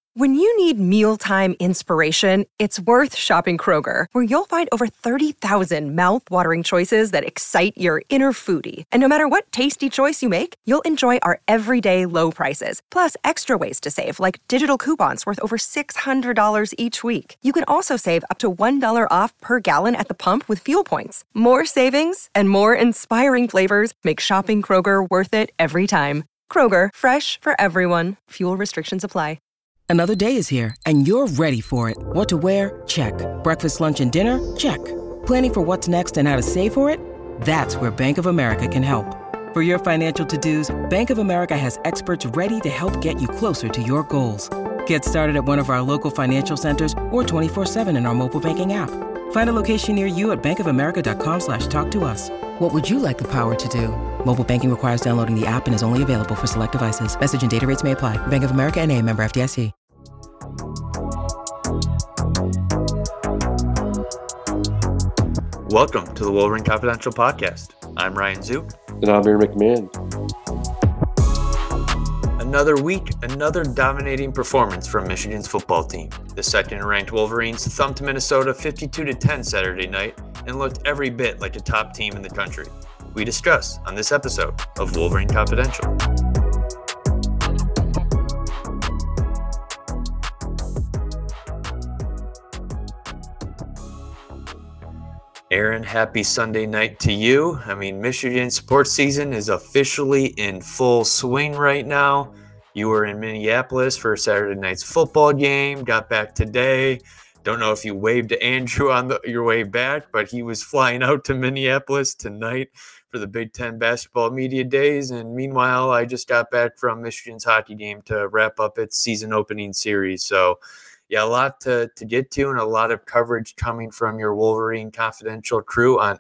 When you need mealtime inspiration, it's worth shopping Kroger, where you'll find over 30,000 mouth-watering choices that excite your inner foodie. And no matter what tasty choice you make, you'll enjoy our everyday low prices, plus extra ways to save, like digital coupons worth over $600 each week. You can also save up to $1 off per gallon at the pump with fuel points. More savings and more inspiring flavors make shopping Kroger worth it every time. Kroger, fresh for everyone. Fuel restrictions apply. Another day is here, and you're ready for it. What to wear? Check. Breakfast, lunch, and dinner? Check. Planning for what's next and how to save for it? That's where Bank of America can help. For your financial to-dos, Bank of America has experts ready to help get you closer to your goals. Get started at one of our local financial centers or 24/7 in our mobile banking app. Find a location near you at bankofamerica.com/talktous. What would you like the power to do? Mobile banking requires downloading the app and is only available for select devices. Message and data rates may apply. Bank of America N.A., member FDIC. Welcome to the Wolverine Confidential Podcast. I'm Ryan Zook. And I'm Aaron McMahon. Another week, another dominating performance from Michigan's football team. The second-ranked Wolverines thumped Minnesota 52-10 Saturday night and looked every bit like a top team in the country. We discuss on this episode of Wolverine Confidential. Aaron, happy Sunday night to you. I mean, Michigan sports season is officially in full swing right now. You were in Minneapolis for Saturday night's football game, got back today. Don't know if you waved to Andrew on your way back, but he was flying out to Minneapolis tonight for the Big Ten basketball media days. And meanwhile, I just got back from Michigan's hockey game to wrap up its season opening series. So yeah, a lot to get to and a lot of coverage coming from your Wolverine Confidential crew on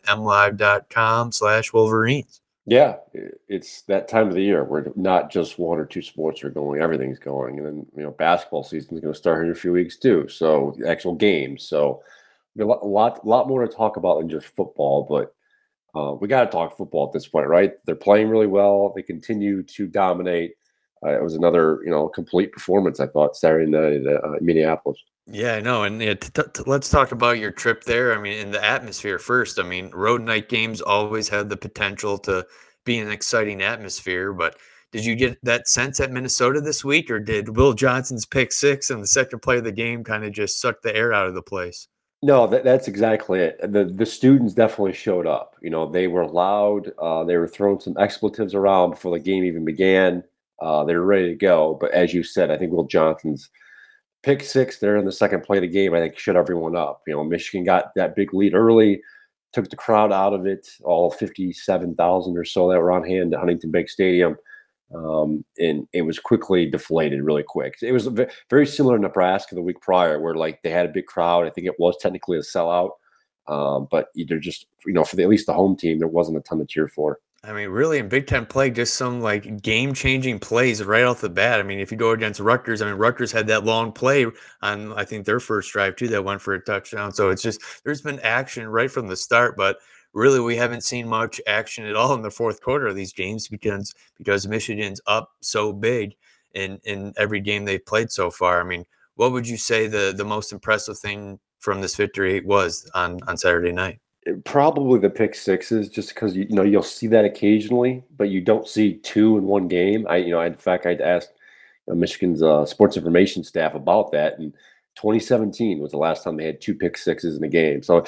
mlive.com/Wolverines. Yeah, it's that time of the year where not just one or two sports are going, everything's going. And then, basketball season is going to start in a few weeks too. So the actual games. So a lot more to talk about than just football, but we got to talk football at this point, right? They're playing really well. They continue to dominate. It was another, complete performance, I thought, Saturday night in Minneapolis. Yeah, I know. And let's talk about your trip there. I mean, in the atmosphere first. I mean, road night games always had the potential to be an exciting atmosphere. But did you get that sense at Minnesota this week, or did Will Johnson's pick six and the second play of the game kind of just suck the air out of the place? No, that's exactly it. The students definitely showed up. They were loud. They were throwing some expletives around before the game even began. They were ready to go. But as you said, I think Will Johnson's pick six there in the second play of the game, I think, shut everyone up. Michigan got that big lead early, took the crowd out of it, all 57,000 or so that were on hand at Huntington Bank Stadium. And it was quickly deflated really quick. It was very similar to Nebraska the week prior, where they had a big crowd. I think it was technically a sellout. But either just, for at least the home team, there wasn't a ton to cheer for. I mean, really, in Big Ten play, just some game-changing plays right off the bat. I mean, if you go against Rutgers, Rutgers had that long play on, I think, their first drive, too, that went for a touchdown. So it's just, there's been action right from the start, but really we haven't seen much action at all in the fourth quarter of these games because Michigan's up so big in every game they've played so far. I mean, what would you say the most impressive thing from this victory was on Saturday night? Probably the pick sixes, just because you'll see that occasionally, but you don't see two in one game. In fact, I'd asked Michigan's sports information staff about that, and 2017 was the last time they had two pick sixes in a game. So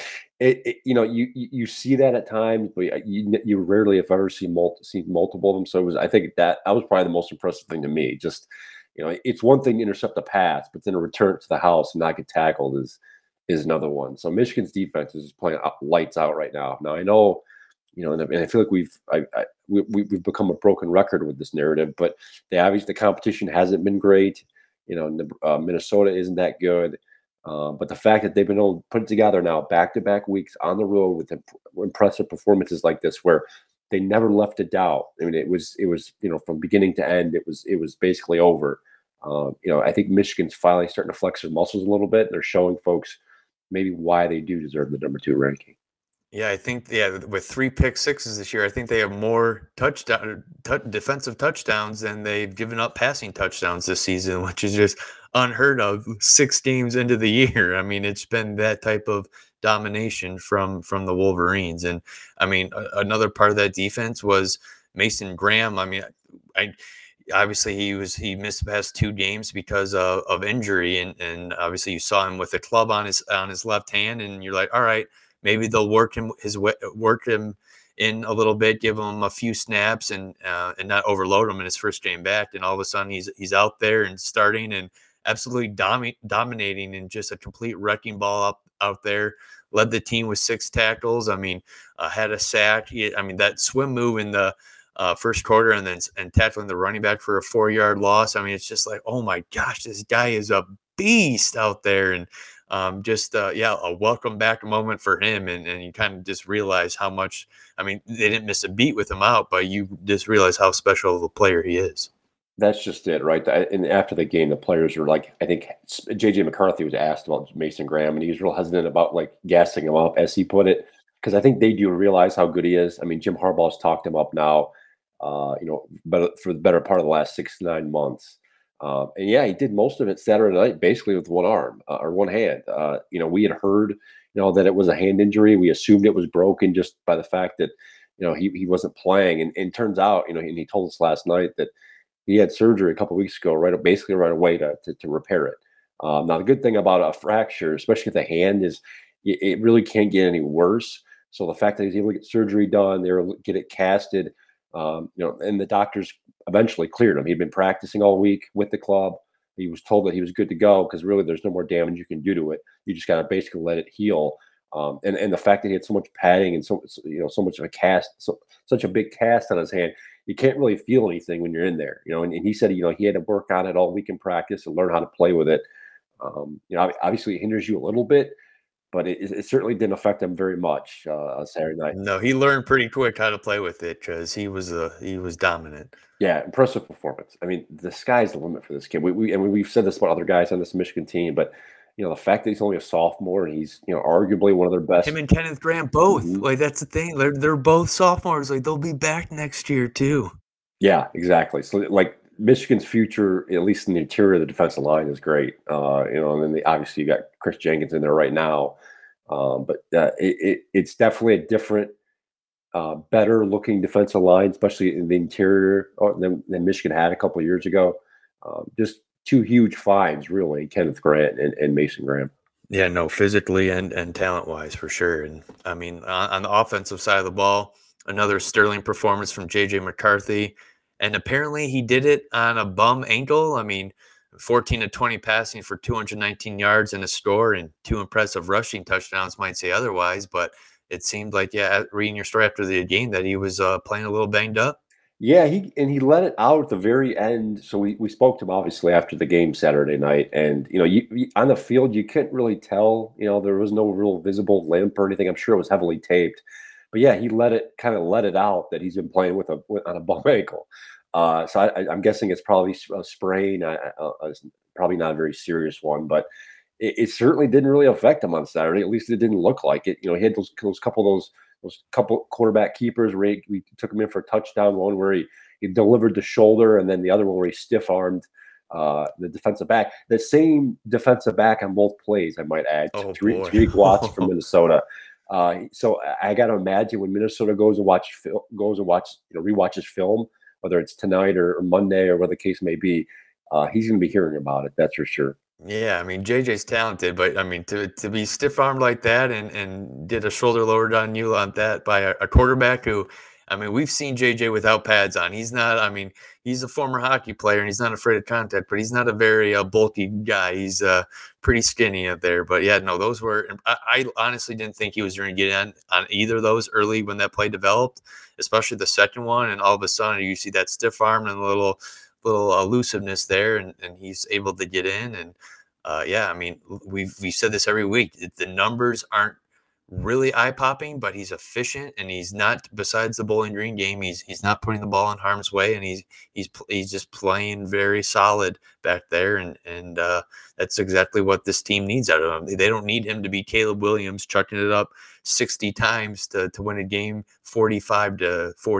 you see that at times, but you rarely, if ever, see multiple of them. So I think that was probably the most impressive thing to me. Just it's one thing to intercept a pass, but then to return it to the house and not get tackled is another one. So Michigan's defense is playing lights out right now. Now I know, and I feel like we've become a broken record with this narrative, but the competition hasn't been great. Minnesota isn't that good. But the fact that they've been able to put it together now back-to-back weeks on the road with impressive performances like this, where they never left a doubt. I mean, it was from beginning to end, it was basically over. I think Michigan's finally starting to flex their muscles a little bit. They're showing folks maybe why they do deserve the number 2 ranking. Yeah, I think with 3 pick sixes this year, I think they have more defensive touchdowns than they've given up passing touchdowns this season, which is just unheard of 6 games into the year. I mean, it's been that type of domination from the Wolverines. And I mean, another part of that defense was Mason Graham. I mean, I obviously he missed the past 2 games because of injury, and obviously you saw him with a club on his left hand, and you're like, all right, maybe they'll work him in a little bit, give him a few snaps, and not overload him in his first game back. And all of a sudden he's out there and starting and absolutely dominating and just a complete wrecking ball out there. Led the team with 6 tackles. I mean, had a sack. I mean, that swim move in the first quarter and tackling the running back for a 4-yard loss. I mean, it's just like, oh my gosh, this guy is a beast out there. And a welcome back moment for him. And you kind of just realize how much, I mean, they didn't miss a beat with him out, but you just realize how special of a player he is. That's just it, right? And after the game, the players were like, I think JJ McCarthy was asked about Mason Graham, and he was real hesitant about like gassing him up, as he put it, because I think they do realize how good he is. I mean, Jim Harbaugh's talked him up now, but for the better part of the last 6 to 9 months. And yeah, he did most of it Saturday night, basically with one arm or one hand. We had heard, that it was a hand injury. We assumed it was broken just by the fact that, he wasn't playing. And turns out, and he told us last night that he had surgery a couple of weeks ago, basically right away to repair it. Now, the good thing about a fracture, especially with the hand, is it really can't get any worse. So the fact that he's able to get surgery done, they were get it casted, and the doctors eventually cleared him. He'd been practicing all week with the club. He was told that he was good to go because really there's no more damage you can do to it. You just got to basically let it heal. And the fact that he had so much padding and so much of a cast, such a big cast on his hand, you can't really feel anything when you're in there, and he said, he had to work on it all week in practice and learn how to play with it. Obviously it hinders you a little bit, but it certainly didn't affect him very much on Saturday night. No, he learned pretty quick how to play with it because he was dominant. Yeah, impressive performance. I mean, the sky's the limit for this kid. We've said this about other guys on this Michigan team, but the fact that he's only a sophomore and he's arguably one of their best. Him and Kenneth Graham both. Like, that's the thing. They're both sophomores. Like, they'll be back next year too. Yeah, exactly. So like Michigan's future, at least in the interior of the defensive line, is great. And then obviously you got Chris Jenkins in there right now. But it's definitely a different, better looking defensive line, especially in the interior than Michigan had a couple of years ago. Just 2 huge finds, really, Kenneth Grant and Mason Graham. Yeah, no, physically and talent wise for sure. And I mean, on the offensive side of the ball, another sterling performance from JJ McCarthy. And apparently he did it on a bum ankle. I mean, 14 to 20 passing for 219 yards and a score and 2 impressive rushing touchdowns might say otherwise, but it seemed like, reading your story after the game, that he was playing a little banged up. Yeah, he let it out at the very end. So we spoke to him obviously after the game Saturday night, and you on the field you couldn't really tell. There was no real visible limp or anything. I'm sure it was heavily taped, but yeah, he let it out that he's been playing on a bum ankle. So I'm guessing it's probably a sprain. Probably not a very serious one, but it certainly didn't really affect him on Saturday. At least it didn't look like it. He had those couple quarterback keepers where we took him in for a touchdown. One where he delivered the shoulder, and then the other one where he stiff armed the defensive back. The same defensive back on both plays, I might add. Tariq Watts from Minnesota. So I got to imagine when Minnesota goes and rewatches film, whether it's tonight or Monday or whatever the case may be, he's going to be hearing about it. That's for sure. Yeah, I mean, JJ's talented, but I mean, to be stiff armed like that and did a shoulder lowered on you on that by a quarterback who, I mean, we've seen JJ without pads on. He's not, I mean, he's a former hockey player and he's not afraid of contact, but he's not a very bulky guy. He's pretty skinny up there. But yeah, no, those were, I honestly didn't think he was going to get on either of those early when that play developed, especially the second one. And all of a sudden you see that stiff arm and a little elusiveness there, and he's able to get in. And I mean, we said this every week. The numbers aren't really eye-popping, but he's efficient, and he's not, besides the Bowling Green game, he's not putting the ball in harm's way, and he's just playing very solid back there, and that's exactly what this team needs out of him. They don't need him to be Caleb Williams chucking it up 60 times to win a game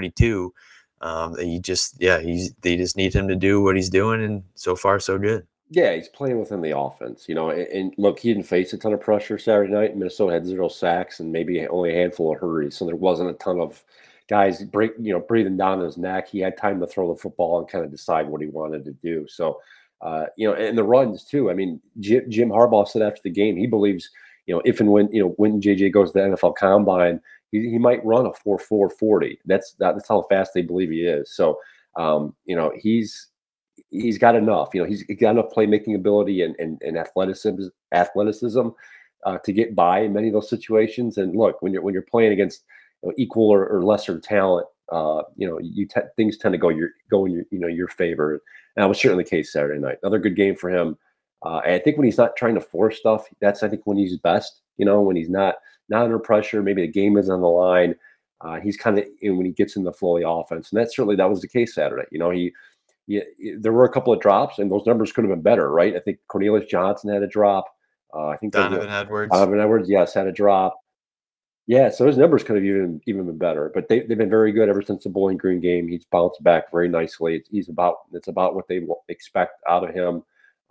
45-42. They just need him to do what he's doing, and so far so good. Yeah, he's playing within the offense, and look, he didn't face a ton of pressure Saturday night. Minnesota had 0 sacks and maybe only a handful of hurries, so there wasn't a ton of guys breathing down his neck. He had time to throw the football and kind of decide what he wanted to do. So, and the runs too. I mean, Jim Harbaugh said after the game he believes, if and when JJ goes to the NFL Combine, he might run a 4.40. That's how fast they believe he is. So, he's got enough. He's got enough playmaking ability and athleticism to get by in many of those situations. And look, when you're playing against equal or lesser talent, things tend to go in your favor. And that was certainly the case Saturday night. Another good game for him. And I think when he's not trying to force stuff, that's I think when he's best. When he's not under pressure, maybe the game is on the line. He's kind of when he gets in the flow of the offense, and that was the case Saturday. There were a couple of drops, and those numbers could have been better, right? I think Cornelius Johnson had a drop. I think Donovan Edwards. Donovan Edwards, yes, had a drop. Yeah, so his numbers could have even been better, but they've been very good ever since the Bowling Green game. He's bounced back very nicely. It's about what they expect out of him.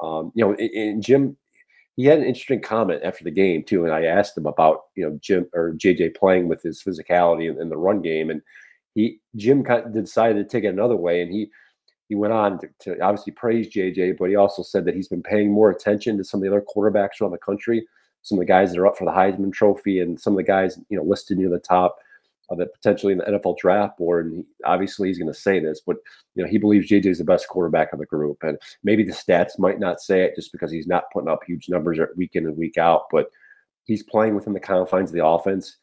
And Jim, he had an interesting comment after the game too, and I asked him about Jim or JJ playing with his physicality in the run game, and Jim kind of decided to take it another way, and he went on to obviously praise JJ, but he also said that he's been paying more attention to some of the other quarterbacks around the country, some of the guys that are up for the Heisman Trophy, and some of the guys listed near the top of the potentially in the NFL draft board. And obviously he's going to say this, but he believes JJ is the best quarterback of the group. And maybe the stats might not say it just because he's not putting up huge numbers week in and week out, but he's playing within the confines of the offense.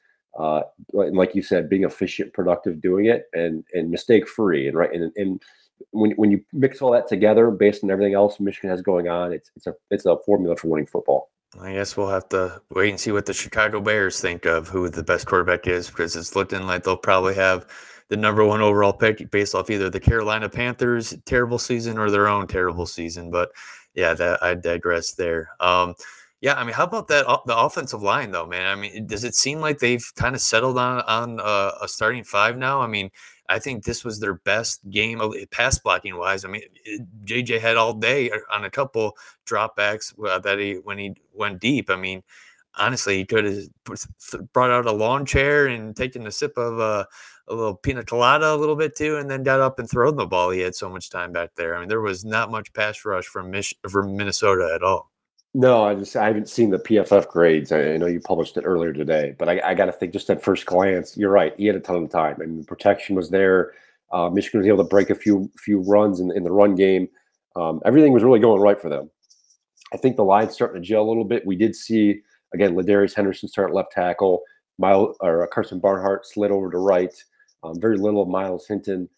Like you said, being efficient, productive, doing it, and mistake free, and right and when you mix all that together, based on everything else Michigan has going on, it's a formula for winning football. I guess we'll have to wait and see what the Chicago Bears think of who the best quarterback is, because it's looking like they'll probably have the number 1 overall pick based off either the Carolina Panthers' terrible season or their own terrible season. But yeah, I digress there. Yeah, I mean, how about the offensive line though, man? I mean, does it seem like they've kind of settled on a starting 5 now? I mean, I think this was their best game pass blocking wise. I mean, JJ had all day on a couple dropbacks when he went deep. I mean, honestly, he could have brought out a lawn chair and taken a sip of a little pina colada a little bit too, and then got up and thrown the ball. He had so much time back there. I mean, there was not much pass rush from Minnesota at all. No, I haven't seen the PFF grades. I know you published it earlier today, but I got to think just at first glance, you're right. He had a ton of time. I mean, protection was there. Michigan was able to break a few runs in the run game. Everything was really going right for them. I think the line's starting to gel a little bit. We did see again Ladarius Henderson start left tackle. Carson Barnhart slid over to right. Very little of Miles Hinton.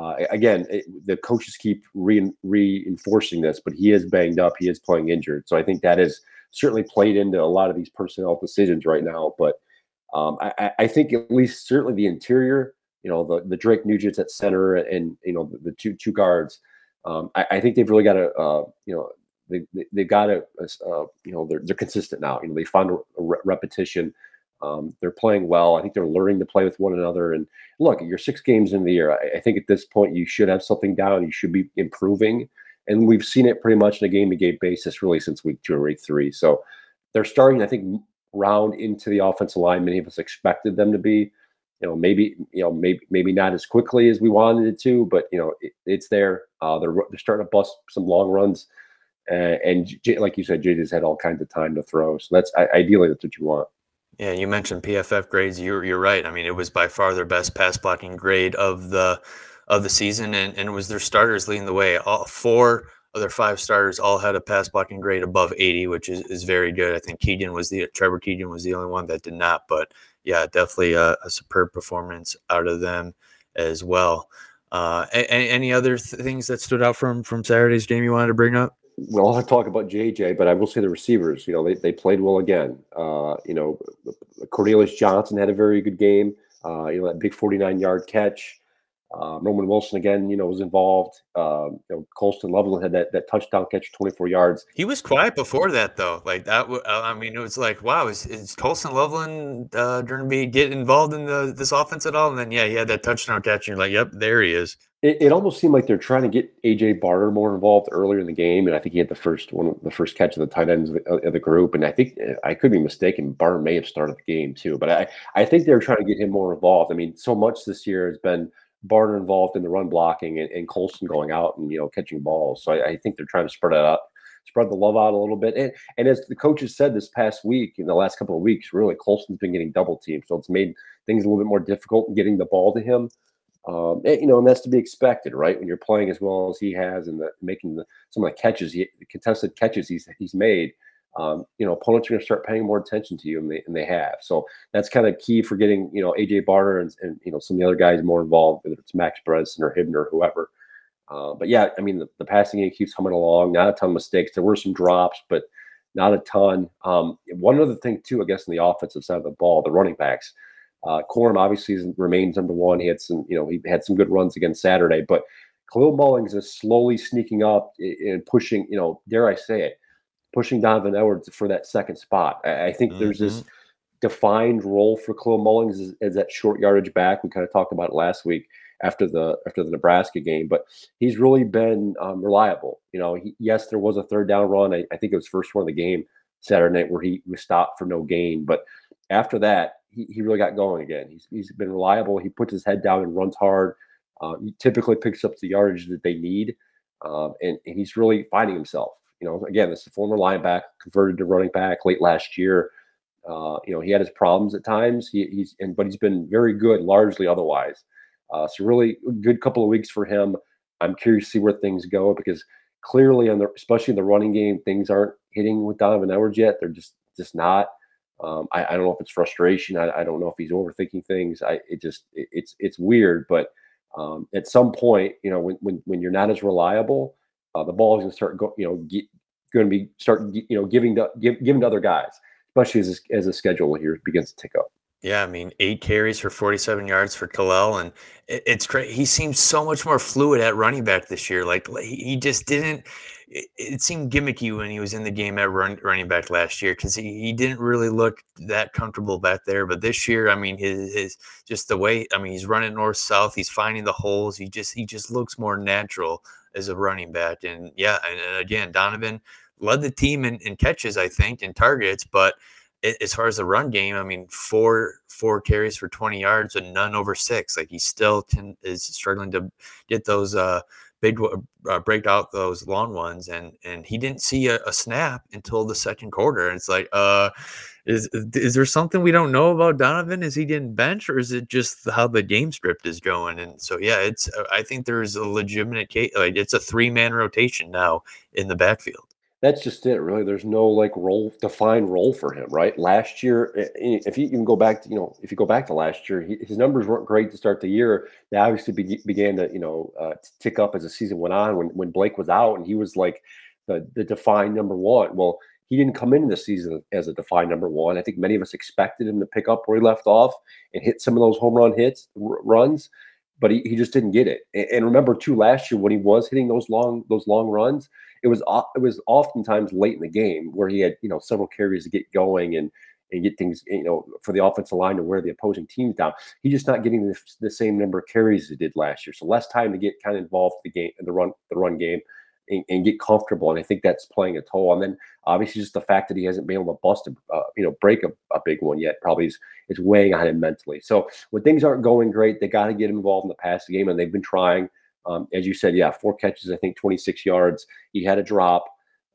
The coaches keep reinforcing this, but he is banged up. He is playing injured. So I think that has certainly played into a lot of these personnel decisions right now. But I think at least certainly the interior, the Drake Nugent at center and, the two guards, I think they've really got to, they've got to, they're consistent now. They found a repetition. They're playing well. I think they're learning to play with one another. And look, you're 6 games in the year. I think at this point you should have something down. You should be improving. And we've seen it pretty much on a game-to-game basis really since week 2 or week 3. So they're starting, I think, round into the offensive line. Many of us expected them to be, maybe not as quickly as we wanted it to, but it's there. They're starting to bust some long runs. And like you said, JJ's had all kinds of time to throw. So ideally that's what you want. Yeah, you mentioned PFF grades. You're right. I mean, it was by far their best pass blocking grade of the season, and it was their starters leading the way. All 4 of their 5 starters all had a pass blocking grade above 80, which is very good. I think Trevor Keegan was the only one that did not, but yeah, definitely a superb performance out of them as well. Any other things that stood out from Saturday's game you wanted to bring up? Well, I'll talk about JJ, but I will say the receivers, they played well again. Cornelius Johnson had a very good game. That big 49-yard catch. Roman Wilson again, was involved. Colston Loveland had that touchdown catch, 24 yards. He was quiet before that, though. Like that, I mean, it was like, wow, is Colson Loveland going to be get involved in this offense at all? And then, yeah, he had that touchdown catch, and you're like, yep, there he is. It almost seemed like they're trying to get AJ Barter more involved earlier in the game, and I think he had the first catch of the tight ends of the group. And I think I could be mistaken. Barter may have started the game too, but I think they're trying to get him more involved. I mean, so much this year has been Barter involved in the run blocking and Colston going out and catching balls. So I think they're trying to spread the love out a little bit. And as the coaches said this past week, in the last couple of weeks, really Colston's been getting double teamed, so it's made things a little bit more difficult in getting the ball to him. And that's to be expected, right? When you're playing as well as he has and making some of the catches, the contested catches he's made, opponents are going to start paying more attention to you, and they have. So that's kind of key for getting, AJ Barter and some of the other guys more involved, whether it's Max Bredesen or Hibner or whoever. But yeah, I mean, the passing game keeps coming along. Not a ton of mistakes. There were some drops, but not a ton. One other thing too, I guess, in the offensive side of the ball, the running backs. Corum obviously remains number one. He had some good runs against Saturday, but Khalil Mullings is slowly sneaking up and pushing, dare I say it, pushing Donovan Edwards for that second spot. I think there's this defined role for Khalil Mullings as that short yardage back. We kind of talked about it last week after the Nebraska game, but he's really been reliable. Yes, there was a third down run. I think it was first one of the game Saturday night where he was stopped for no gain, but after that, he really got going again. He's been reliable. He puts his head down and runs hard. He typically picks up the yardage that they need, and he's really finding himself. Again, this is a former linebacker converted to running back late last year. He had his problems at times. But he's been very good largely otherwise. So really good couple of weeks for him. I'm curious to see where things go because clearly especially in the running game, things aren't hitting with Donovan Edwards yet. They're just not. I don't know if it's frustration. I don't know if he's overthinking things. It's weird, but at some point, when you're not as reliable, the ball is going to start giving to other guys, especially as the schedule here begins to tick up. Yeah, I mean, 8 carries for 47 yards for Khalil, and it's great. He seems so much more fluid at running back this year. Like he just didn't. It seemed gimmicky when he was in the game at running back last year because he didn't really look that comfortable back there. But this year, I mean, his just the way. I mean, he's running north south. He's finding the holes. He just looks more natural as a running back. And yeah, and again, Donovan led the team in catches, I think, and targets, but as far as the run game, I mean, four carries for 20 yards and none over 6. Like he still is struggling to get those break out those long ones, and he didn't see a snap until the second quarter. And it's like, is there something we don't know about Donovan? Is he getting benched, or is it just how the game script is going? And so yeah, I think there's a legitimate case. Like it's a 3-man rotation now in the backfield. That's just it, really. There's no defined role for him, right? Last year, if you even go back to last year, his numbers weren't great to start the year. They obviously began to tick up as the season went on when Blake was out and he was like the defined number one. Well, he didn't come into the season as a defined number one. I think many of us expected him to pick up where he left off and hit some of those home run runs, but he just didn't get it. And remember too, last year when he was hitting those long runs, it was oftentimes late in the game where he had several carries to get going and get things for the offensive line to wear the opposing teams down. He's just not getting the same number of carries as he did last year, so less time to get kind of involved in the run game and get comfortable. And I think that's playing a toll. And then obviously just the fact that he hasn't been able to break a big one yet probably is weighing on him mentally. So when things aren't going great, they got to get him involved in the passing game, and they've been trying. As you said, 4 catches, I think 26 yards. He had a drop.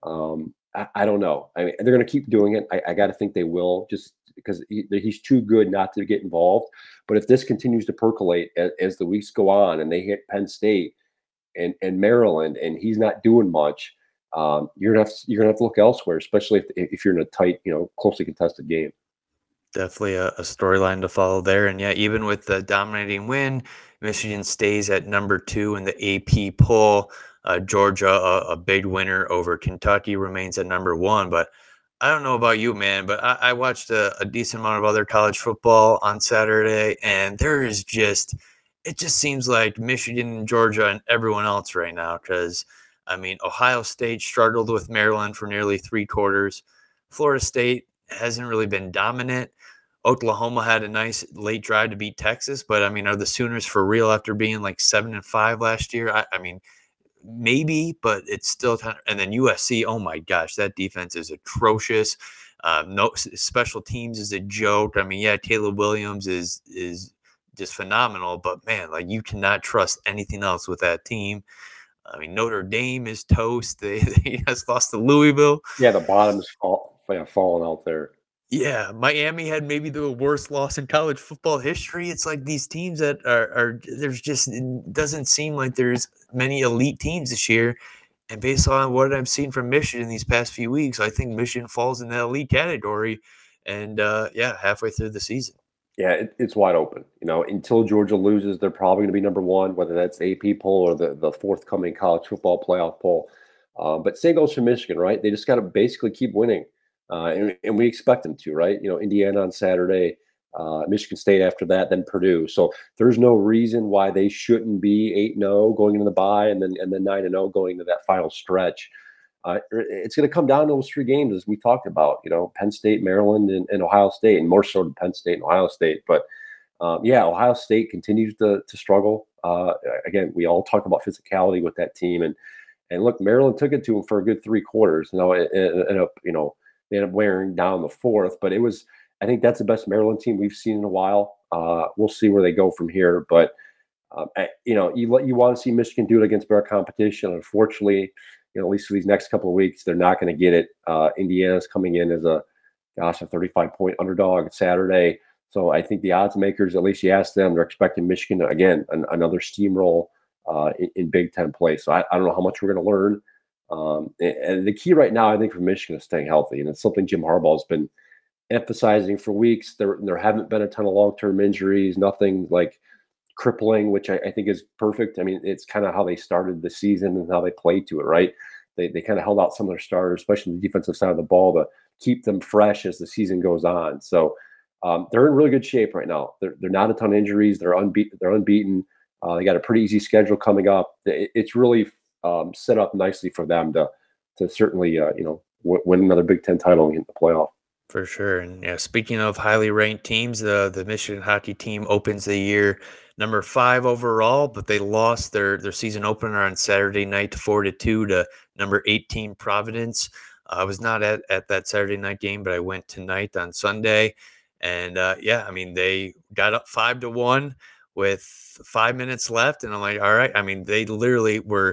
I don't know. I mean, they're going to keep doing it. I got to think they will, just because he's too good not to get involved. But if this continues to percolate as the weeks go on and they hit Penn State and Maryland and he's not doing much, you're gonna have to look elsewhere, especially if you're in a tight, closely contested game. Definitely a storyline to follow there. And yeah, even with the dominating win, Michigan stays at number 2 in the AP poll. Georgia, a big winner over Kentucky, remains at number 1. But I don't know about you, man, but I watched a decent amount of other college football on Saturday, and there is just it just seems like Michigan and Georgia and everyone else right now, because I mean, Ohio State struggled with Maryland for nearly 3 quarters. Florida State hasn't really been dominant. Oklahoma had a nice late drive to beat Texas, but I mean, are the Sooners for real after being like 7-5 last year? I mean, maybe, but it's still kind of. And then USC, oh my gosh, that defense is atrocious. No special teams is a joke. I mean, yeah, Caleb Williams is just phenomenal, but man, like you cannot trust anything else with that team. I mean, Notre Dame is toast. They just lost to Louisville. Yeah, the bottom's falling out there. Yeah, Miami had maybe the worst loss in college football history. It's like these teams that are there's just it doesn't seem like there's many elite teams this year. And based on what I've seen from Michigan these past few weeks, I think Michigan falls in that elite category. And yeah, halfway through the season. Yeah, it's wide open. Until Georgia loses, they're probably going to be number one, whether that's AP poll or the forthcoming college football playoff poll. But same goes for Michigan, right? They just got to basically keep winning, and we expect them to, right? Indiana on Saturday, Michigan State after that, then Purdue. So there's no reason why they shouldn't be 8-0 going into the bye, and then 9-0 going into that final stretch. It's going to come down to those 3 games, as we talked about, Penn State, Maryland, and Ohio State, and more so to Penn State and Ohio State. But yeah, Ohio State continues to struggle. Again, we all talk about physicality with that team, and look, Maryland took it to them for a good 3 quarters. It ended up, they ended up wearing down the 4th, but I think that's the best Maryland team we've seen in a while. We'll see where they go from here, but you want to see Michigan do it against better competition. Unfortunately, at least for these next couple of weeks, they're not going to get it. Indiana's coming in as a 35-point underdog Saturday. So I think the odds makers, at least you ask them, they're expecting Michigan to, again, another steamroll in Big Ten play. So I don't know how much we're going to learn. And the key right now, I think, for Michigan is staying healthy. And it's something Jim Harbaugh has been emphasizing for weeks. There haven't been a ton of long-term injuries, nothing like crippling, which I think is perfect. I mean, it's kind of how they started the season and how they played to it, right? They kind of held out some of their starters, especially the defensive side of the ball, to keep them fresh as the season goes on. So they're in really good shape right now. They're not a ton of injuries. They're unbeaten. They got a pretty easy schedule coming up. It's really set up nicely for them to certainly win another Big Ten title and get in the playoff. For sure. And yeah, speaking of highly ranked teams, the Michigan hockey team opens the year number 5 overall, but they lost their season opener on Saturday night 4-2 to number 18 Providence. I was not at that Saturday night game, but I went tonight on Sunday. And yeah, I mean, they got up 5-1 with 5 minutes left. And I'm like, all right. I mean, they literally were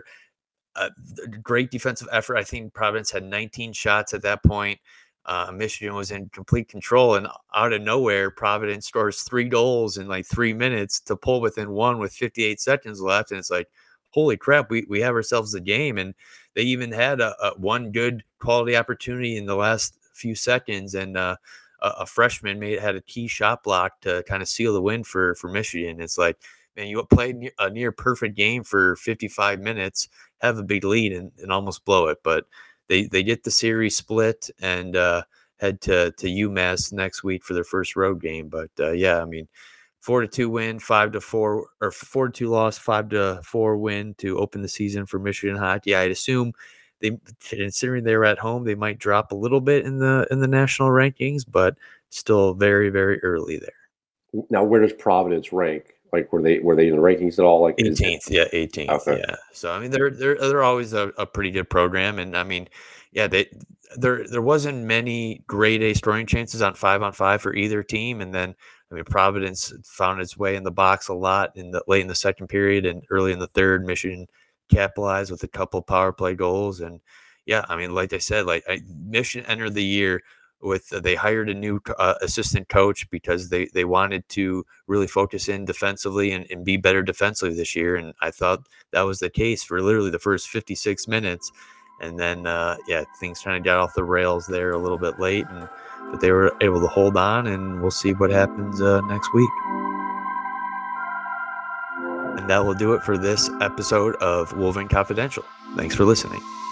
a great defensive effort. I think Providence had 19 shots at that point. Michigan was in complete control, and out of nowhere, Providence scores 3 goals in like 3 minutes to pull within 1 with 58 seconds left. And it's like, holy crap, we have ourselves a game. And they even had a one good quality opportunity in the last few seconds. And a freshman had a key shot block to kind of seal the win for Michigan. It's like, man, you played a near perfect game for 55 minutes, have a big lead and almost blow it. But they get the series split and head to UMass next week for their first road game. But yeah, I mean, 4-2 win, 5-4 or 4-2 loss, 5-4 win to open the season for Michigan hockey. I'd assume considering they were at home, they might drop a little bit in the national rankings, but still very, very early there. Now, where does Providence rank? Like, were they in the rankings at all? Like 18th, 18th, okay. Yeah. So I mean, they're always a pretty good program, and I mean, yeah, there wasn't many grade A scoring chances on 5-on-5 for either team, and then I mean, Providence found its way in the box a lot late in the second period and early in the third. Michigan capitalized with a couple power play goals, and yeah, I mean, like I said, Michigan entered the year with they hired a new assistant coach because they wanted to really focus in defensively and be better defensively this year. And I thought that was the case for literally the first 56 minutes. And then, yeah, things kind of got off the rails there a little bit late, but they were able to hold on, and we'll see what happens next week. And that will do it for this episode of Wolverine Confidential. Thanks for listening.